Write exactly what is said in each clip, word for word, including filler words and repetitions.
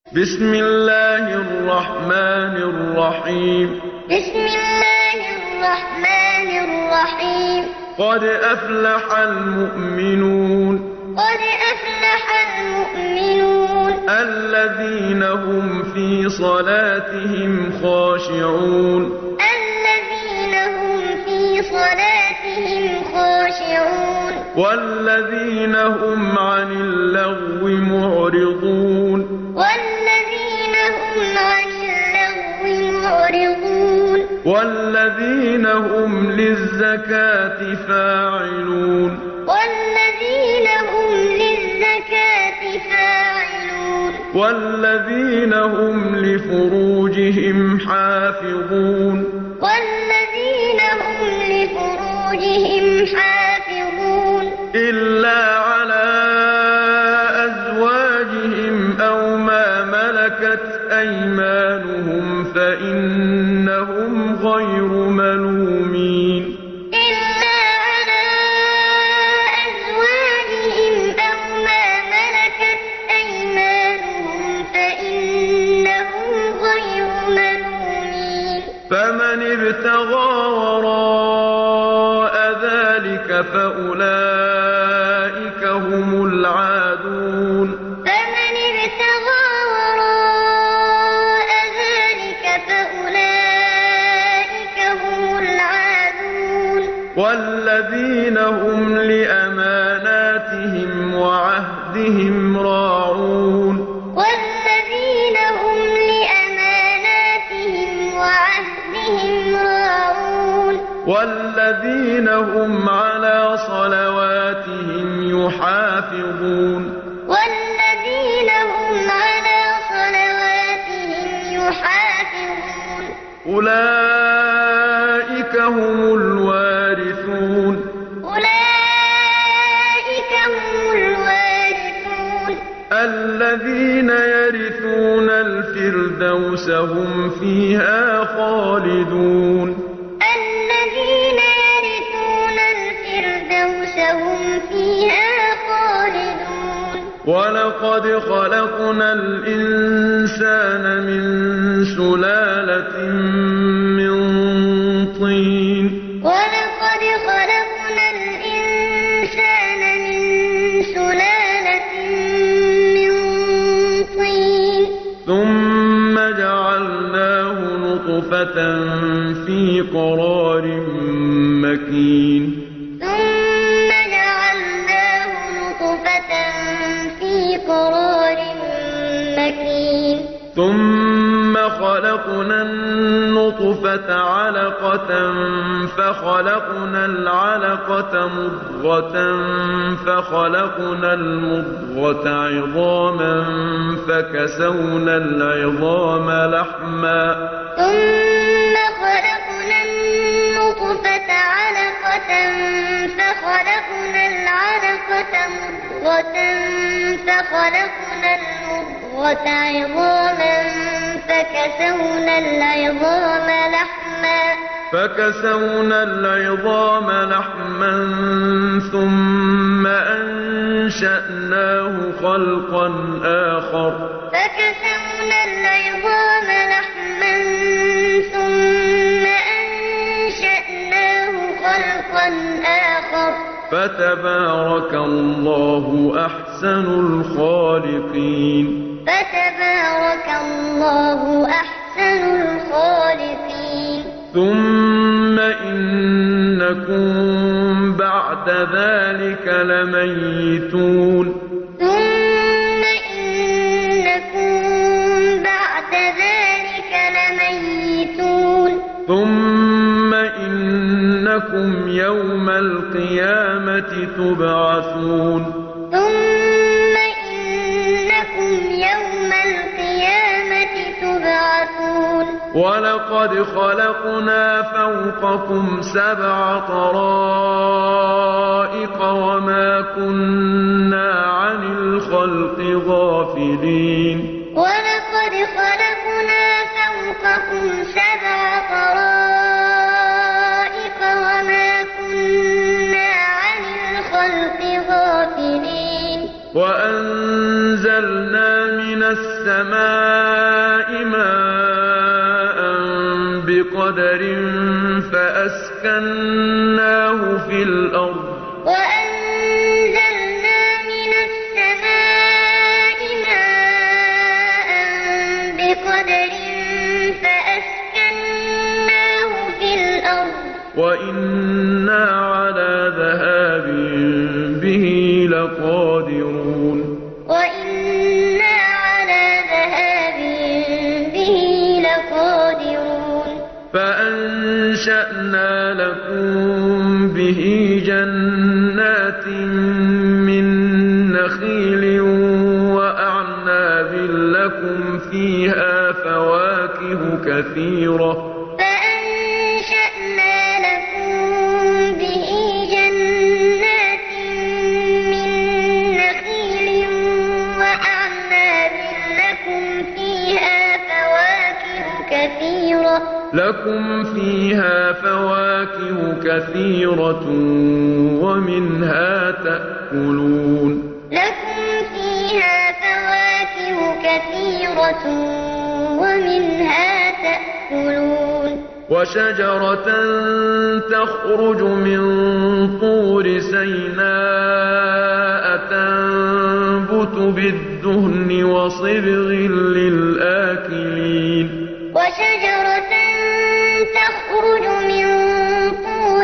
بسم الله الرحمن الرحيم بسم الله الرحمن الرحيم قد أفلح المؤمنون قد أفلح المؤمنون الذين هم في صلاتهم خاشعون الذين هم في صلاتهم خاشعون والذين هم عن اللغو معرضون والذين هم عن اللغو معرضون والذين هم للزكاة فاعلون والذين هم للزكاة فاعلون والذين هم لفروجهم حافظون والذين هم لفروجهم حافظون إلا على أزواجهم أو ما ملكت أيمانهم فإنهم غير ملومين إلا على أزواجهم أو ما ملكت أيمانهم فإنهم غير ملومين فمن ابتغى وراء ذلك فأولئك هم العادون فمن ابتغى وراء ذلك فأولئك هم العادون والذين هم لأماناتهم وعهدهم راعون والذين هم لأماناتهم وعهدهم راعون والذين هم على صلواتهم يحافظون والذين هم على صلواتهم يحافظون أولئك هم الوارثون أولئك هم الوارثون الذين يرثون الفردوس هم فيها خالدون الذين يرثون الفردوس هم فيها خالدون ولقد خلقنا الإنسان من سلالة من طين ولقد خلقنا الإنسان من سلالة من طين ثم جعلناه نطفة في قرار مكين ثم جعلناه نطفة في قرار مكين ثم خلقنا النطفة علقة فخلقنا العلقة مضغة فخلقنا المضغة عظاما فكسونا العظام لحما ثم خلقنا النطفة علقة فخلقنا العلقة مضغة فخلقنا المضغة عظاما فكسونا العظام لحما فكسونا العظام لحما ثم أنشأناه خلقا آخر فكسونا العظام لحما ثم أنشأناه خلقا آخر فتبارك الله أحسن الخالقين فتبارك الله أحسن الخالقين ثم إنكم بعد ذلك لميتون ثم إنكم بعد ذلك لميتون ثم إنكم يوم القيامة تبعثون ثم إنكم يوم القيامة تبعثون ولقد خلقنا فوقكم سبع طرائق وما كنا عن الخلق غافلين ولقد خلقنا فوقكم سبع طرائق وما كنا عن الخلق غافلين وأنزلنا من السماء السماء ماء بقدر فأسكناه في الأرض وأنزلنا من السماء ماء بقدر فأسكناه في الأرض وإنا على ذهاب به لقادرون وإنا على ذهاب به لقادرون فأنشأنا لكم به جنات من نخيل وأعناب لكم فيها فواكه كثيرة فأنشأنا لكم به جنات من نخيل وأعناب لكم فيها فواكه كثيرة لكم فيها فواكه كثيرة ومنها تأكلون لكم فيها فواكه كثيرة ومنها تأكلون وشجرة تخرج من طور سيناء تنبت بالدهن وصبغ للآكلين وشجرة تخرج من طور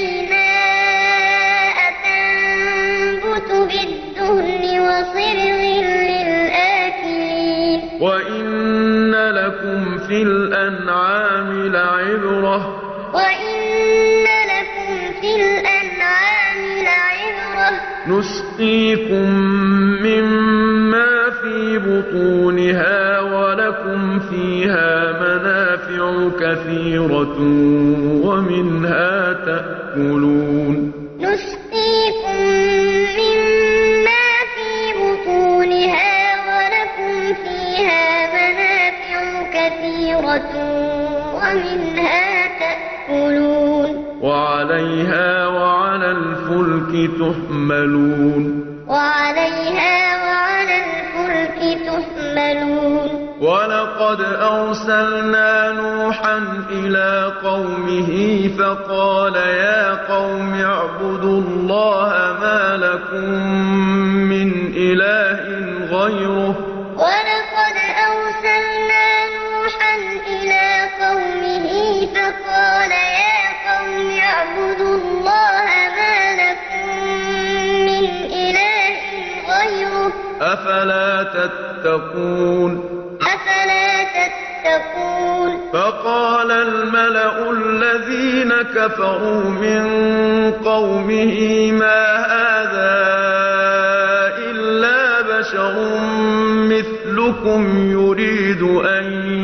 سيناء تنبت بالدهن وصبغ للآكلين وإن لكم في الأنعام لعبرة وإن لكم في الأنعام لعبرة نسقيكم مما في بطونها ولكم فيها منافع كثيرة ومنها تأكلون نسقيكم مما في بطونها ولكم فيها منافع كثيرة ومنها تأكلون وعليها وعلى الفلك تحملون وعليها وعلى الفلك تحملون ولقد أرسلنا نوحا إلى قومه فقال يا قوم اعبدوا الله ما لكم من إله غيره ولقد أرسلنا نوحا إلى قومه فقال يا قوم اعبدوا الله ما لكم من إله غيره أفلا تتقون أفلا تتقون فقال الملأ الذين كفروا من قومه ما هذا إلا بشر مثلكم يريد أن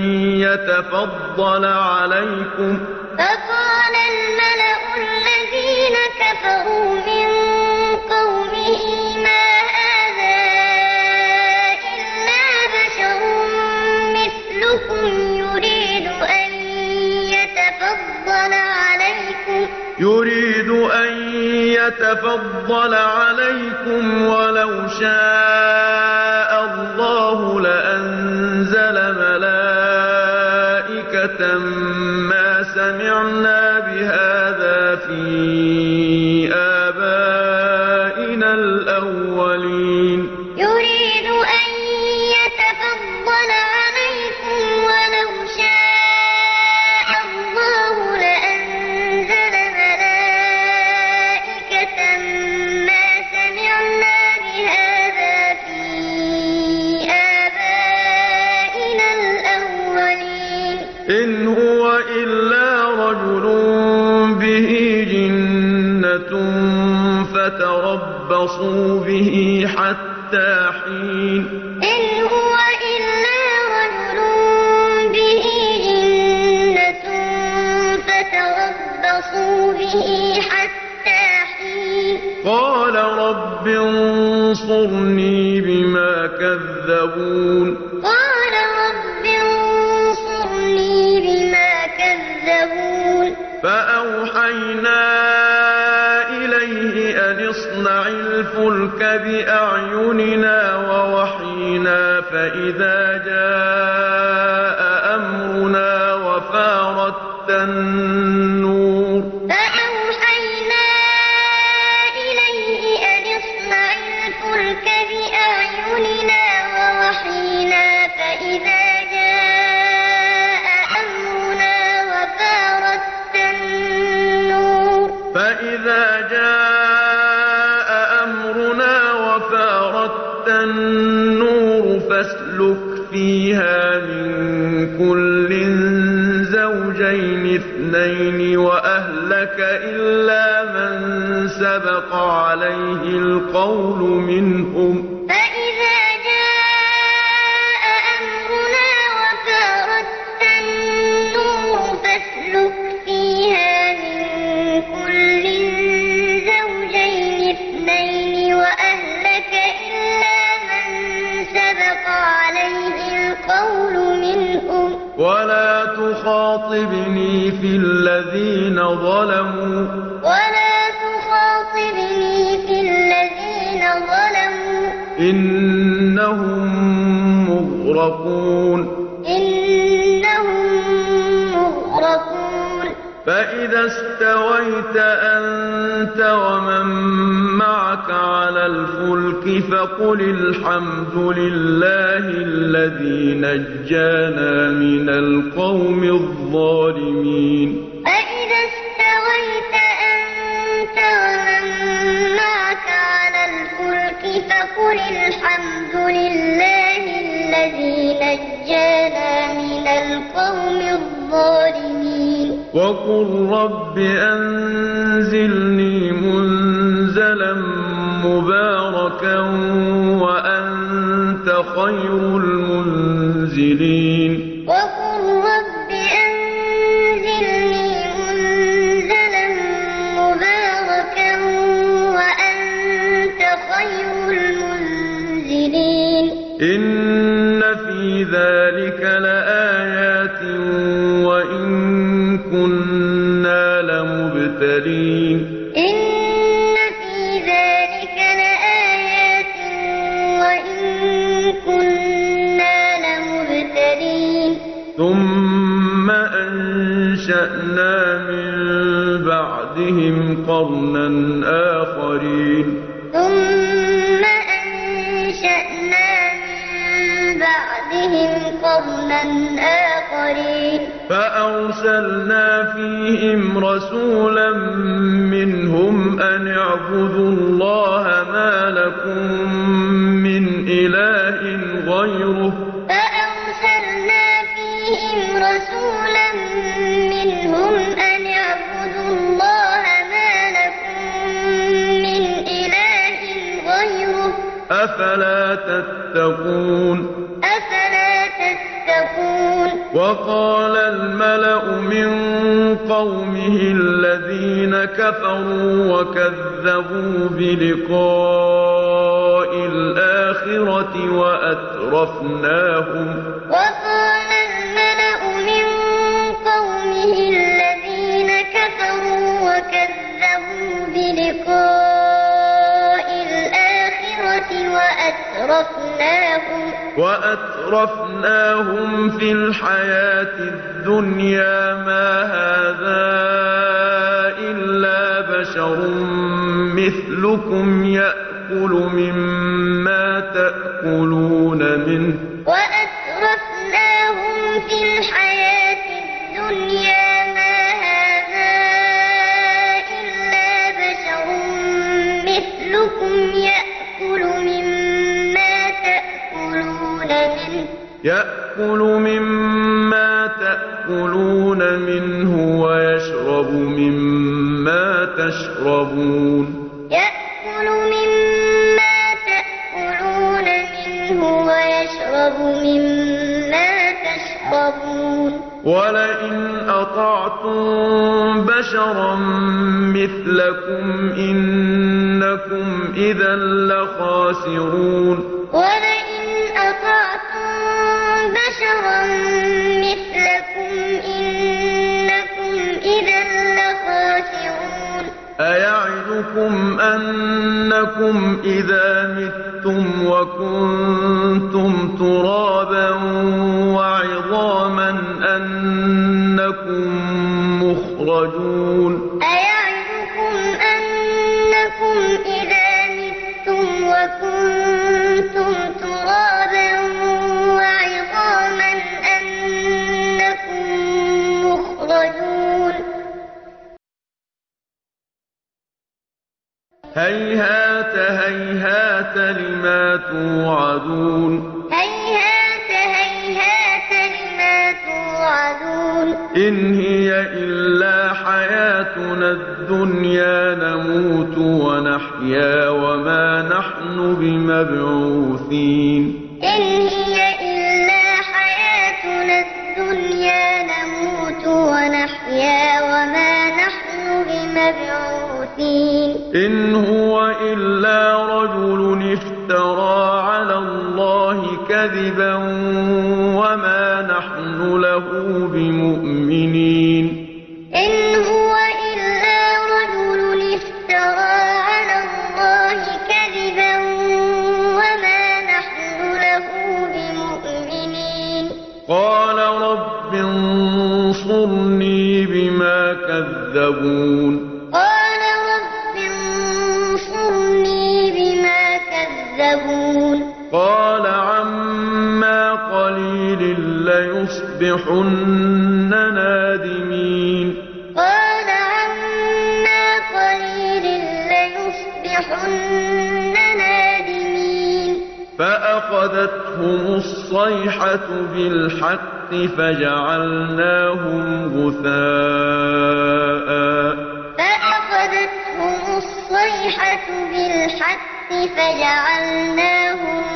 يتفضل عليكم فقال الملأ الذين كفروا من قومه ما هذا إلا بشر مثلكم يريد أن يتفضل عليكم يريد أن يتفضل عليكم ولو شاء الله لأنزل ملائكة ما سمعنا بهذا في آبائنا الأولين يريد أن يتفضل عليكم ولو شاء الله لأنزل ملائكة ما سمعنا بهذا في آبائنا الأولين إن هو إلا رجل به جنة فتربصوا به حتى حين إن هو إلا رجل به جنة فتربصوا به حتى حين قال رب انصرني بما كذبون قال رب انصرني بما كذبون فأوحينا إليه أن اصنع الفلك بأعيننا ووحينا فإذا جاء أمرنا وفارت النور فأوحينا إليه أن اصنع الفلك بأعيننا ووحينا فإذا جاء أمرنا وفارت النور فإذا جاء أمرنا وفارت النور فاسلك فيها من كل زوجين اثنين وأهلك إلا من سبق عليه القول منهم فإذا جاء أمرنا وفارت النور فاسلك فيها من كل زوجين اثنين وأهلك إلا من سبق عليه القول منهم ولا تخاطبني في الذين ظلموا ولا تخاطبني في الذين ظلموا إنهم مغرقون إنهم مغرقون فإذا استويت أنت ومن معك على الفلك فقل الحمد لله الذي نجانا من القوم الظالمين فإذا استويت أنت ومن معك على الفلك فقل الحمد لله الذي نجانا من القوم الظالمين وقل رب أنزلني منزلا مباركا وأنت خير المنزلين وقل رب أنزلني منزلا مباركا وأنت خير المنزلين إن في ذلك لآيات وإن كنا لمبتلين إن في ذلك لآيات وإن كنا لمبتلين ثم أنشأنا من بعدهم قرنا آخرين ثم أنشأنا من بعدهم قرنا آخرين فأرسلنا فيهم رسولا منهم أن اعبدوا الله ما لكم من إله غيره فأرسلنا فيهم رسولا منهم أن اعبدوا الله ما لكم من إله غيره أفلا تتقون أفلا تتقون وقال الملأ من قومه الذين كفروا وكذبوا بلقاء الآخرة وأترفناهم وقال الملأ من قومه الذين كفروا وكذبوا بلقاء الآخرة وأترفناهم وأترفناهم في الحياة الدنيا ما هذا إلا بشر مثلكم يأكل مما تأكلون منه وأترفناهم في الحياة الدنيا ما هذا إلا بشر مثلكم يأكل مما تأكلون منه يأكل مما تأكلون منه ويشرب مما تشربون يأكل مما تأكلون منه ويشرب مما تشربون ولئن أطعتم بشرا مثلكم إنكم إذا لخاسرون ولئن أطعتم بشرا مثلكم إنكم إذا لخاسرون أيعدكم أنكم إذا متم وكنتم ترابا وعظاما أنكم مخرجون أيعدكم أنكم إذا متم وكنتم ترابا وعظاما أنكم مخرجون هيهات هيهات لما توعدون هيهات هيهات لما توعدون إن هي إلا حياتنا الدنيا نموت ونحيا وما نحن بمبعوثين إن هي إلا حياتنا الدنيا نموت ونحيا وما نحن بمبعوثين إن هو إلا رجل افترى على الله كذبا وما نحن له بمؤمنين إن هو إلا رجل افترى على الله كذبا وما نحن له بمؤمنين قال رب انصرني بما كذبون قال رب انصرني بما كذبون قال عما قليل ليصبحن نادمين قال عما قليل ليصبحن نادمين فأخذتهم الصيحة بالحق فجعلناهم غثاء فأخذتهم الصيحة بالحق فجعلناهم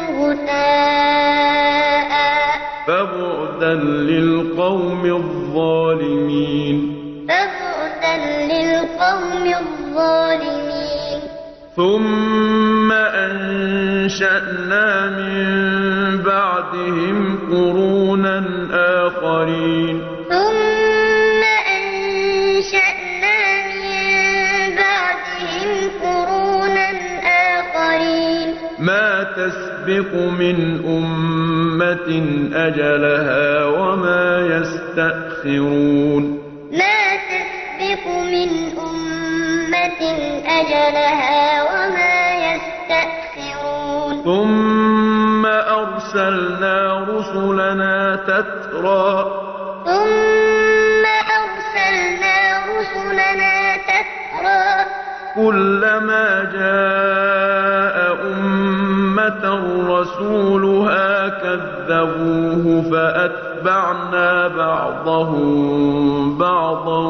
غثاء فبعدا للقوم الظالمين فبعدا للقوم الظالمين ثم أنشأنا من بعدهم قرونا آخرين ثم أنشأنا من بعدهم قرونا آخرين ما تسبق من أمة أجلها وما يستأخرون ما تسبق من أمة أجلها وما يستأخرون ثم أرسلنا رسلنا تترى ثم أرسلنا رسلنا تترى كلما جاء أمة رسولها كذبوه فأتبعنا بعضهم بعضا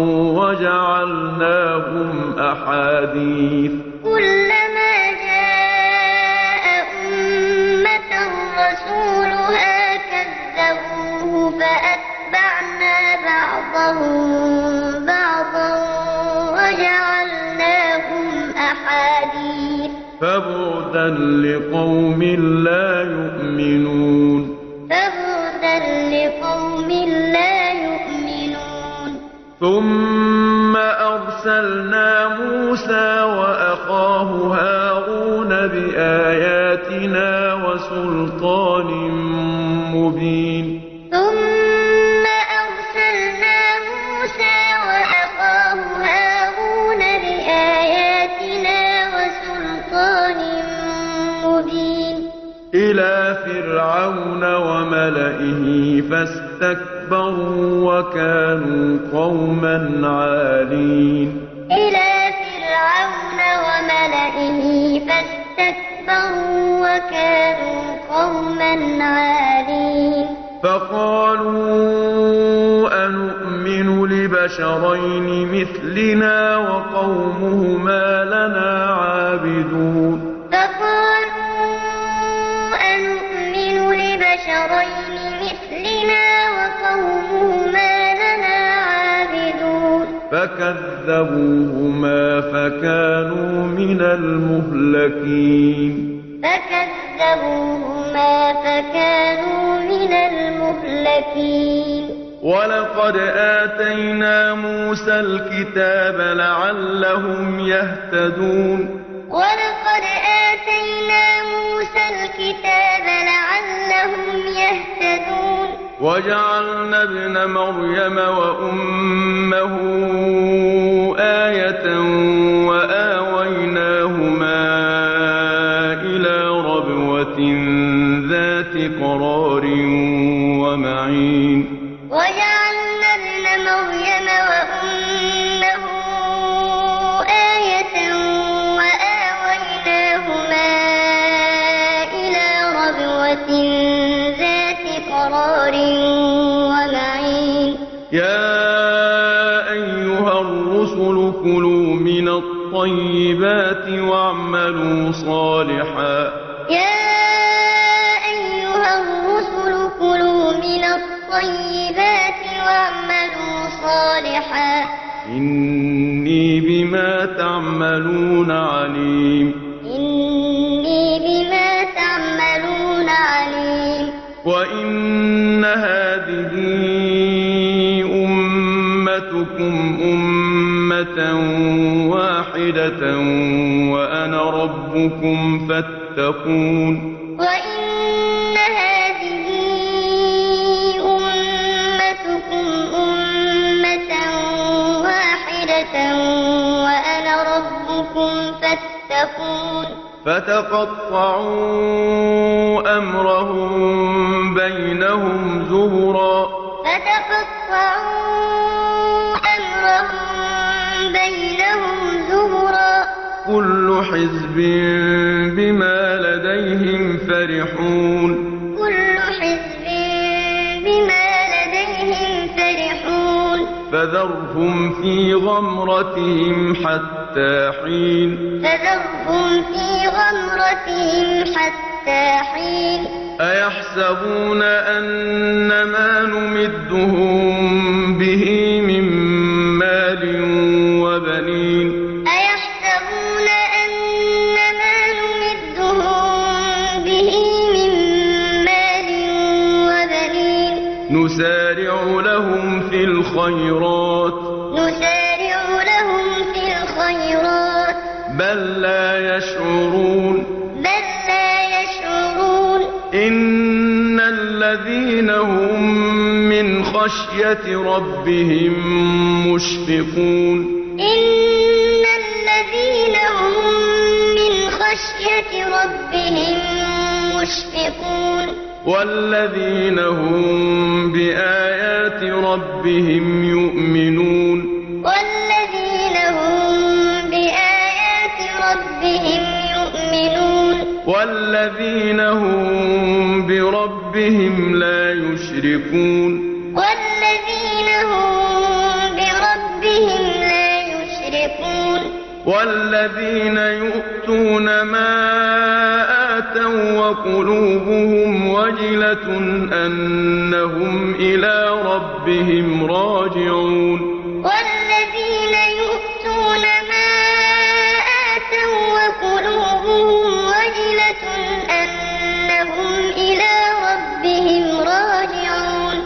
وجعلناهم أحاديث كلما جاء أمة رسولها كذبوه فأتبعنا بعضهم بعضا وجعلناهم أحاديث فبعدا لقوم لا يؤمنون فبعدا لقوم لا يؤمنون ثم أرسلنا موسى وأخاه هارون بآياتنا وسلطان مبين ثم أرسلنا موسى وأخاه هارون بآياتنا وسلطان مبين إلى فرعون وملئه فاستكبروا وكانوا قوما عالين إلى فرعون وملئه فاستكبروا وكانوا قوما عالين فقالوا أنؤمن لبشرين مثلنا وقومهما لنا عابدون فقالوا أنؤمن لبشرين مثلنا وقومهما لنا عابدون فكذبوهما فكانوا من المهلكين فكذبوهما فكانوا من المهلكين ولقد آتينا موسى الكتاب لعلهم يهتدون ولقد آتينا موسى الكتاب لعلهم يهتدون وجعلنا ابن مريم وأمه آية وآويناهما إلى ربوة ذات قرار ومعين وجعلنا ابن مريم وأمه آية وآويناهما إلى ربوة ذات قرار ومعين يا أيها الرسل كلوا من الطيبات واعملوا صالحا يا أيها الرسل كلوا من الطيبات واعملوا صالحا إني بما تعملون عليم إني بما تعملون عليم وإن هذه أمتكم أمة واحدة وأنا ربكم فاتقون وإن هذه أمتكم أمة واحدة وأنا ربكم فاتقون فتقطعوا أمرهم بينهم زبرا فتقطعوا أمرهم بينهم زبرا كل حزب بما لديهم فرحون كل حزب بما لديهم فرحون فذرهم في غمرتهم حتى حين فذرهم في غمرتهم حتى حين أيحسبون أن ما نمدهم به من مال وبنين أيحسبون أن ما نمدهم به من مال وبنين نسارع لهم في الخيرات نسارع لهم في الخيرات بل لا يشعرون بل لا يشعرون إن الذين هم من خشية ربهم مشفقون إن الذين هم من خشية ربهم مشفقون والذين هم بآيات ربهم يؤمنون والذين هم بآيات ربهم يؤمنون والذين هم بربهم لا يشركون والذين هم بربهم لا يشركون والذين يؤتون ما آتوا وقلوبهم وجلة أنهم إلى ربهم راجعون والذين يؤتون ما آتوا وقلوبهم وجلة أنهم إلى ربهم راجعون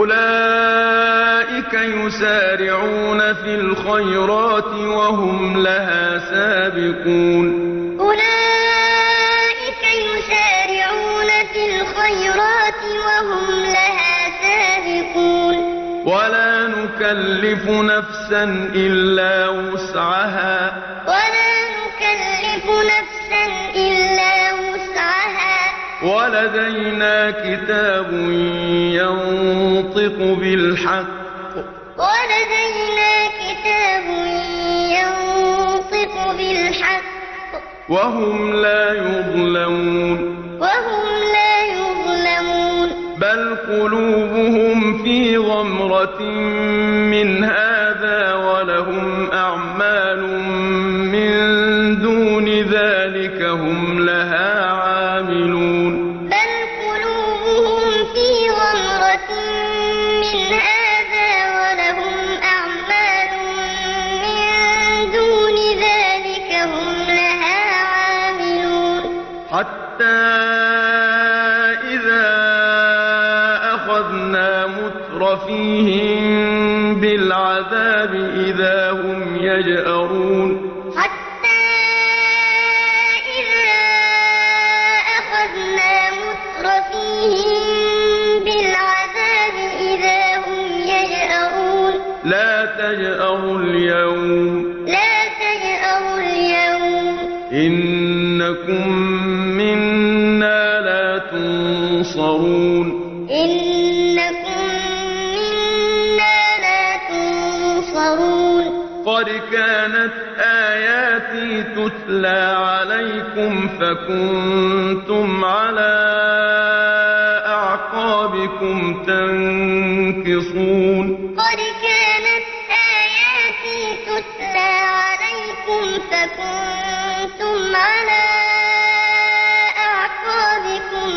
أولئك يسارعون في الخيرات وهم لها سابقون أولئك يسارعون في الخيرات وهم لها سابقون ولا نكلف نفسا إلا وسعها ولا نكلف نفسا إلا وسعها ولدينا كتاب ينطق بالحق ولدينا كتاب ينطق بالحق وهم لا يظلمون وهم لا يظلمون بل قلوبهم في غمرة من هذا ولهم أعمال من دون ذلك هم لها عاملون بل قلوبهم في غمرة من هذا ولهم أعمال من دون ذلك هم لها عاملون حتى إذا أخذنا مترفيهم بالعذاب إذا هم يجأرون حتى إذا أخذنا لا تجأروا اليوم لا تجأروا اليوم إنكم منا لا تنصرون إنكم منا لا تنصرون قد كانت آياتي تتلى عليكم فكنتم على أعقابكم تنكصون قد كانت آياتي تتلى عليكم فكنتم على أعقابكم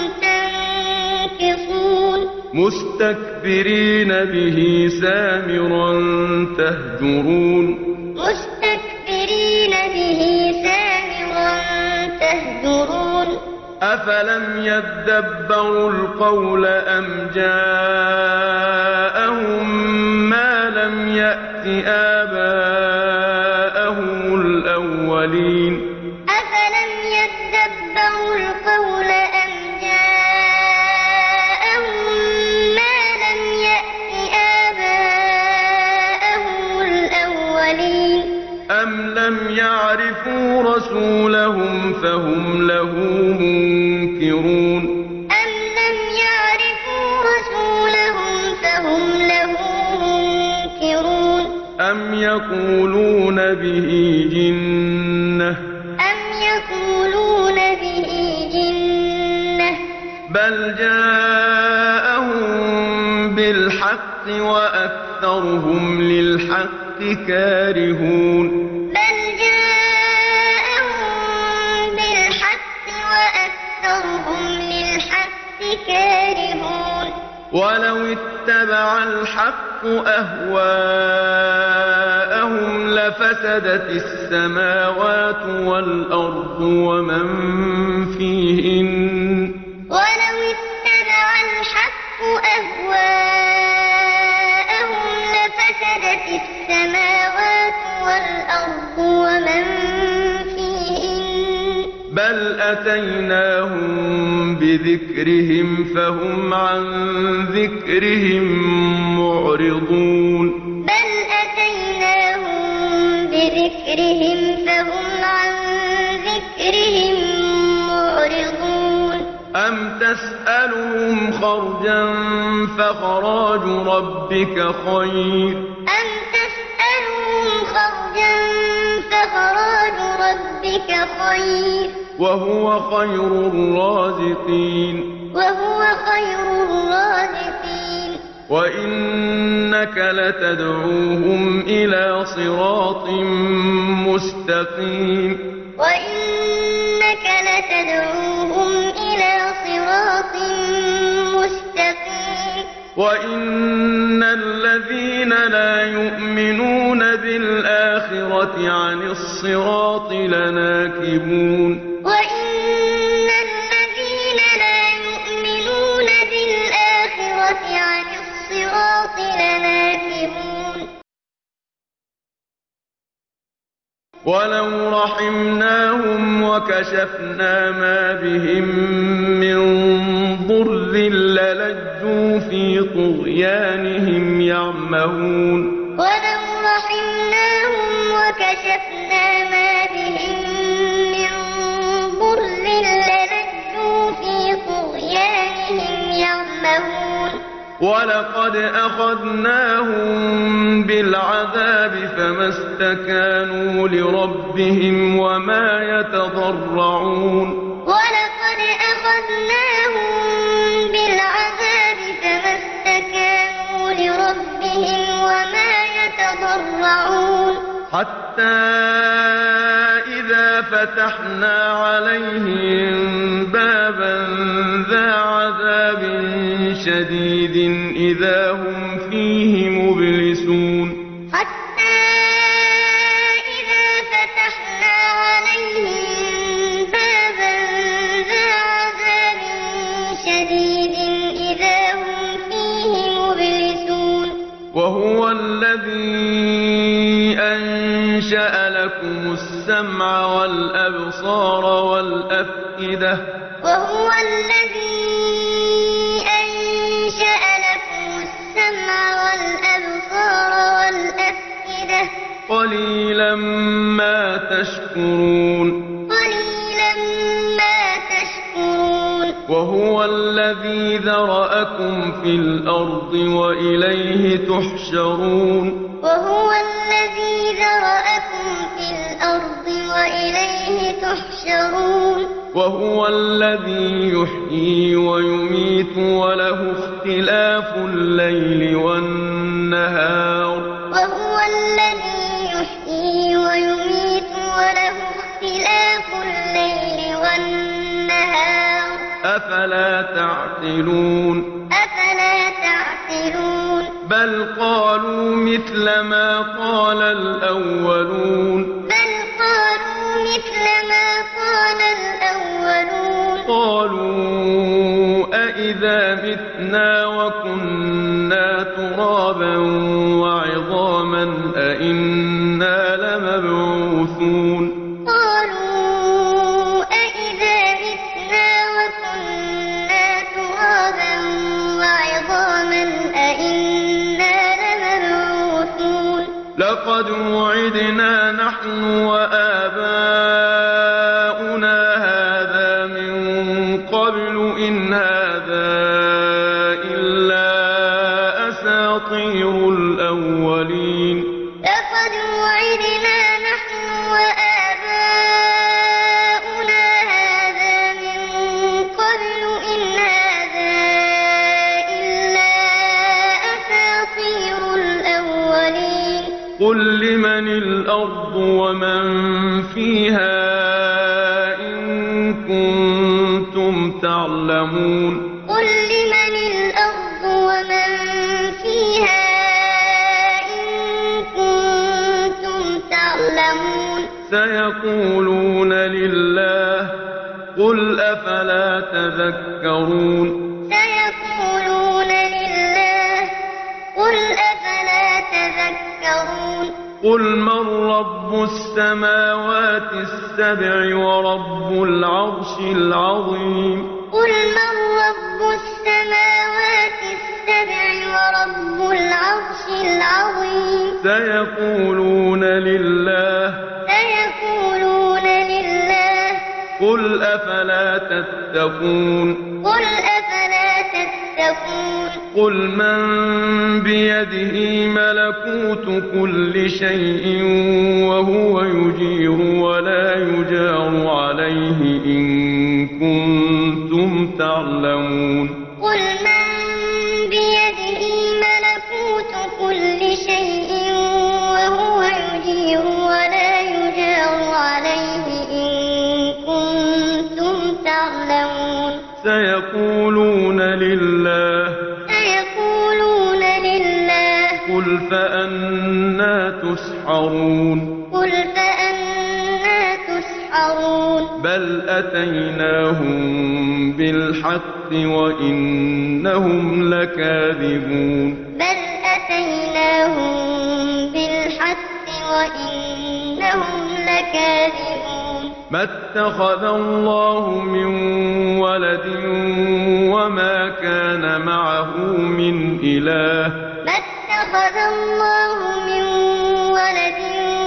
تنكصون مستكبرين به سامرا تهجرون مستكبرين به سامرا تهجرون أفلم يدبروا القول أم جاءهم ما لم يأت آباءهم الأولين أفلم يدبروا القول أم جاءهم ما لم يأت آباءهم الأولين أم لم يعرفوا رسولهم فهم له منكرون أم لم يعرفوا رسولهم فهم له منكرون أم يقولون به جنة أم يقولون به جنة بل جاءهم بالحق وأكثرهم للحق كارهون بل جاءهم بالحق وأكثرهم للحق كارهون ولو اتبع الحق أهواءهم لفسدت السماوات والأرض ومن فيهن ولو اتبع الحق أهواءهم لفسدت السماوات والأرض ومن فيهن بل أتيناهم بذكرهم فهم عن ذكرهم معرضون بل أتيناهم بذكرهم فهم عن ذكرهم معرضون أم تسألهم خرجا فخراج ربك خير أم تسألهم خرجا فخراج ربك خير وهو خير الرازقين وهو خير الرازقين وإنك لتدعوهم إلى صراط مستقيم وإنك لتدعوهم إلى صراط مستقيم وإن الذين لا يؤمنون بالآخرة عن الصراط لناكبون وإن الذين لا يؤمنون بالآخرة عن الصراط لناكبون ولو رحمناهم وكشفنا ما بهم من ضر للجوا في طغيانهم يعمهون ولو رحمناهم وكشفنا ما بهم من ضر للجوا في طغيانهم يعمهون ولقد أخذناهم بالعذاب فما استكانوا لربهم وما يتضرعون ولقد أخذناهم بالعذاب فما استكانوا لربهم وما يتضرعون حتى إذا فتحنا عليهم بابا ذا عذاب شديد إذا هم فيه مبلسون حتى إذا فتحنا عليهم بابا ذا عذاب شديد إذا هم فيه مبلسون وهو الذي أنشأ لكم السمع والأبصار والأفئدة وهو الذي أنشأ لكم السمع والأبصار والأفئدة تشكرون قليلا ما تشكرون وهو الذي ذرأكم في الأرض وإليه تحشرون وهو الذي ذرأكم في الأرض وإليه تحشرون وهو الذي يحيي ويميت وله اختلاف الليل والنهار وهو الذي يحيي ويميت وله اختلاف الليل والنهار أفلا تعقلون أفلا تعقلون بل قالوا مثل ما قال الأولون بل قالوا مثل ما قال الأولون قالوا أإذا متنا وكنا ترابا وعظاما أإنا لمبعوثون قالوا أإذا متنا وكنا ترابا وعظاما أإنا لمبعوثون لقد وعدنا نحن وآباؤنا هذا من قبل إن هذا إلا أساطير الأولين لقد وعدنا نحن وآباؤنا هذا من قبل إن هذا إلا أساطير الأولين قل لمن الأرض ومن فيها إن كنتم تعلمون قل لمن الأرض ومن فيها إن كنتم تعلمون سيقولون لله قل أفلا تذكرون سيقولون لله قل أفلا تذكرون قل من رب السماوات السبع ورب العرش العظيم قل من رب السماوات السبع ورب العرش العظيم سيقولون لله سيقولون لله قل أفلا تتقون قل أفلا تتقون قل من بيده ملكوت كل شيء وهو يجير ولا يجار عليه إن كنتم تعلمون قل من بيده ملكوت كل شيء وهو يجير ولا يجار عليه إن كنتم تعلمون سيقولون لله سيقولون لله قل فأنا تسحرون قل فأنا تسحرون بل أتيناهم بالحق وإنهم لكاذبون بل أتيناهم بالحق وإنهم لكاذبون ما اتخذ الله من ولد وما كان معه من إله ما اتخذ الله من ولد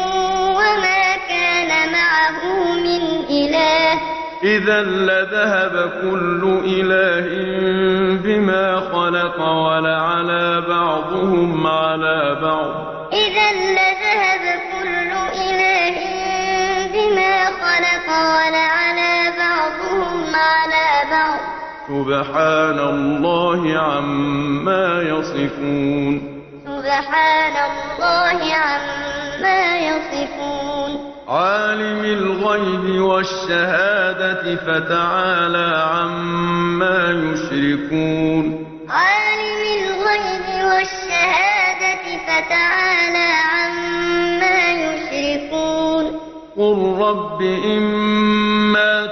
وما كان معه من إله إذا لذهب كل إله بما خلق ولعلى بعضهم على بعض إذا لذهب كل إله بما خلق ولعلى بعضهم على بعض سبحان الله عما يصفون سبحان الله عما يصفون عالم الغيب والشهادة فتعالى عما يشركون عالم الغيب والشهادة فتعالى عما يشركون قل رب إما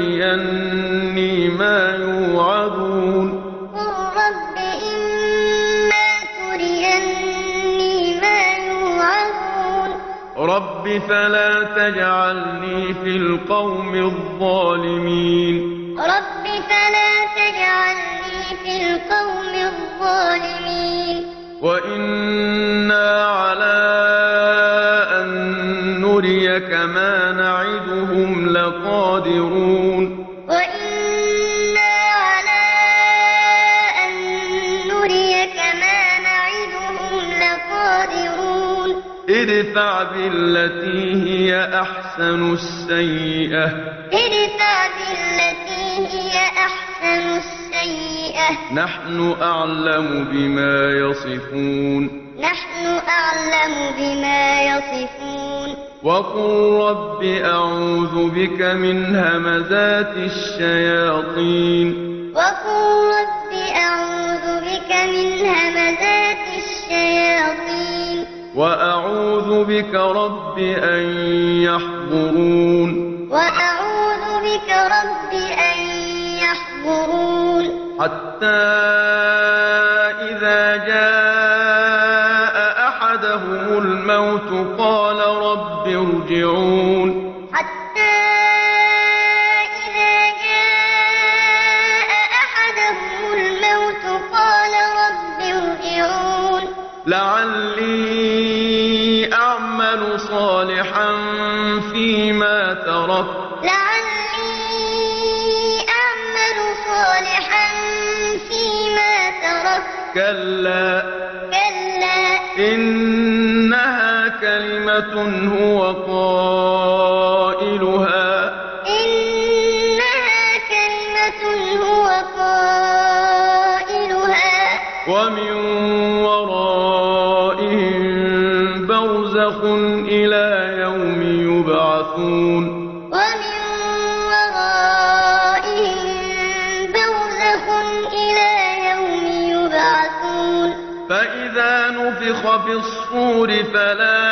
تريني ما يوعدون قل رب إما تريني ما يوعدون رب فلا تجعلني في القوم الظالمين رب فلا تجعلني في القوم الظالمين وإنا على أن نريك ما نعد ادفع بالتي هي أحسن السيئة ادفع بالتي هي أحسن السيئة نحن أعلم بما يصفون نحن أعلم بما يصفون وقل رب أعوذ بك من همزات الشياطين وقل رب أعوذ بك من همزات الشياطين وأعوذ بك رب أن يحضرون وأعوذ بك رب أن يحضرون حتى إذا جاء أحدهم الموت قال رب ارجعون حتى إذا جاء أحدهم الموت قال رب ارجعون لعلي أعمل صالحا فيما تركت لعلي أعمل صالحا فيما تركت كلا كلا إنها كلمة هو قائلها إنها كلمة هو قائلها ومن ورائهم برزخ إلى يوم يبعثون ومن ورائهم برزخ إلى يوم يبعثون فإذا نفخ في الصور فلا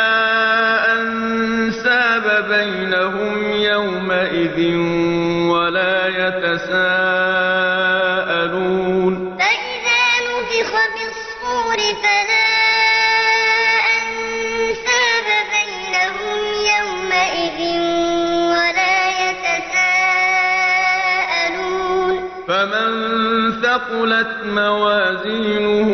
أنساب بينهم يومئذ ولا يتساءلون فإذا نفخ في الصور فلا أنساب بينهم يومئذ ولا يتساءلون فمن ثقلت موازينه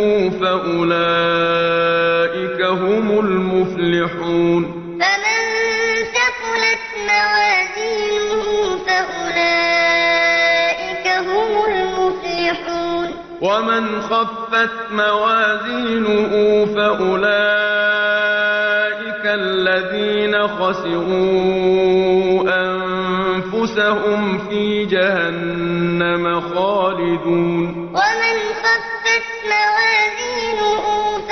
فأولئك هم المفلحون فمن ثقلت موازينه فأولئك هم المفلحون ومن خفت موازينه فأولئك الذين خسروا أنفسهم في جهنم خالدون ومن خفت موازينه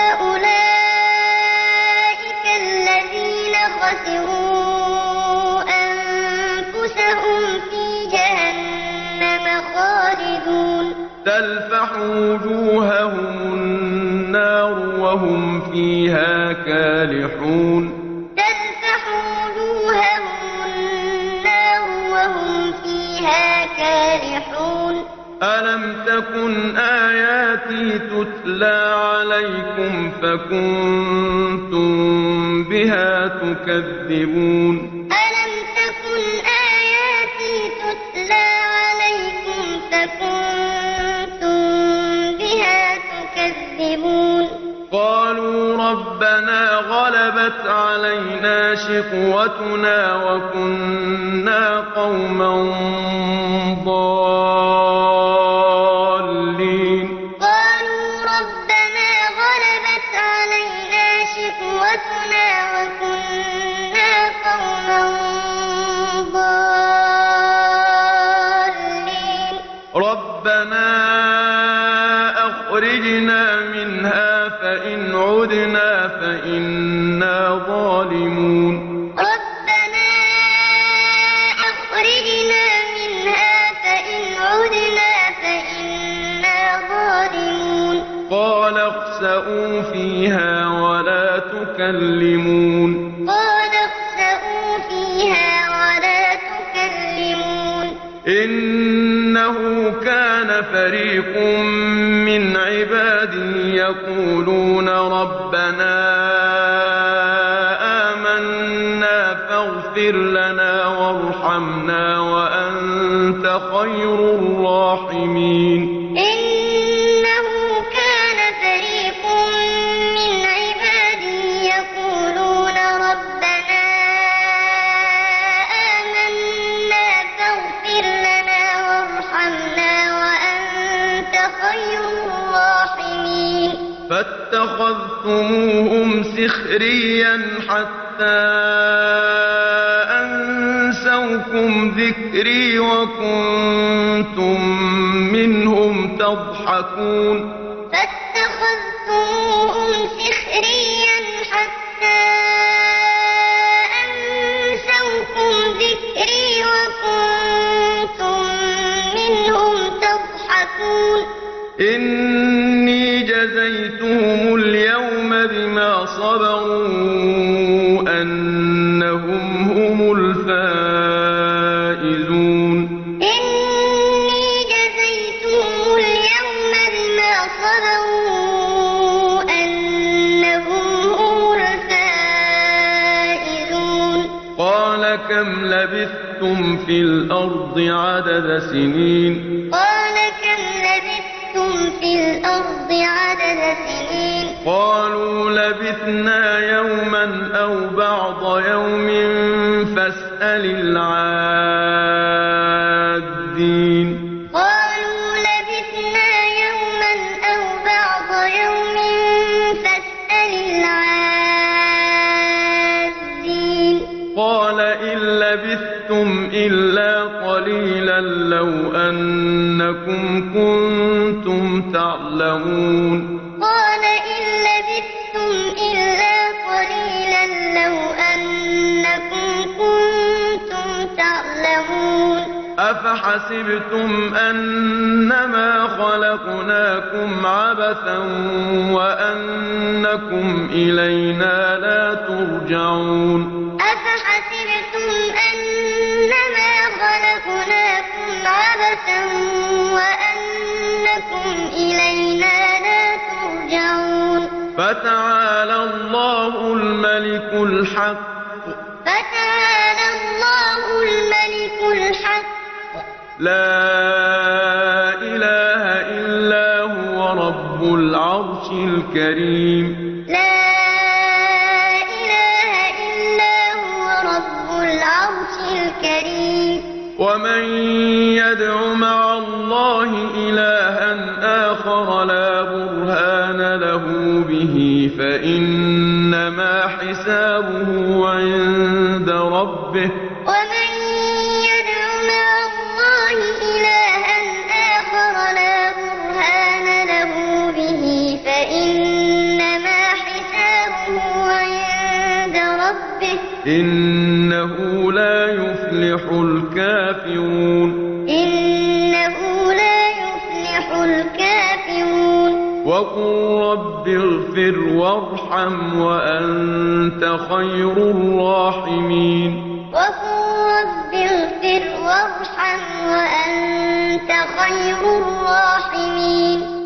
فأولئك الذين خسروا أنفسهم في جهنم خالدون تلفح وجوههم النار وهم فيها كالحون تلفح وجوههم النار وهم فيها كالحون ألم تكن آياتي تتلى عليكم فكنتم بها تكذبون ألم تكن آياتي تتلى عليكم فكنتم بها تكذبون قالوا ربنا غلبت علينا شقوتنا وكنا قوما ضالين قالوا ربنا غلبت علينا شقوتنا وكنا قوما ضالين ربنا أخرجنا منها فإن عدنا فإنا ظالمون ربنا أخرجنا منها فإن عدنا فإنا ظالمون قال اخسئوا فيها ولا تكلمون قال اخسئوا فيها ولا تكلمون إنه كان فريق من عبادي يقولون ربنا آمنا فاغفر لنا وارحمنا وأنت خير الراحمين إنه كان فريق من عبادي يقولون ربنا آمنا فاغفر لنا وارحمنا وأنت خير الراحمين فاتخذتموهم سخريا حتى أنسوكم ذكري وكنتم منهم تضحكون فاتخذتموهم سخريا حتى أنسوكم ذكري وكنتم منهم تضحكون إني جزيتهم اليوم بما صبروا أنهم هم الفائزون إني جزيتهم اليوم بما صبروا أنهم هم الفائزون قال كم لبثتم في الأرض عدد سنين قال كم لبثتم في الأرض عدد سنين قالوا لبثنا يوما أو بعض يوم فاسأل العادين قالوا لبثنا يوما أو بعض يوم فاسأل العادين قال إن لبثتم إلا قليلا لو أنكم كنتم تعلمون قال إن لبثتم إلا قليلا لو أنكم كنتم تعلمون أفحسبتم أنما خلقناكم عبثا وأنكم إلينا لا ترجعون أفحسبتم أنما خلقناكم عبثا وأنكم إلينا لا ترجعون فتعالى الله الملك الحق فتعالى الله الملك الحق لا إله إلا هو رب العرش الكريم لا إله إلا هو رب العرش الكريم ومن يدع مع الله إلها آخر لا برهان له به فإنما حسابه عند ربه ومن يدع مع الله إلها آخر لا برهان له به فإنما حسابه عند ربه إنه لا يفلح الكافرون إنه لا يفلح الكافرون وقل رب اغفر وارحم وأنت خير الراحمين وقل رب اغفر وارحم وأنت خير الراحمين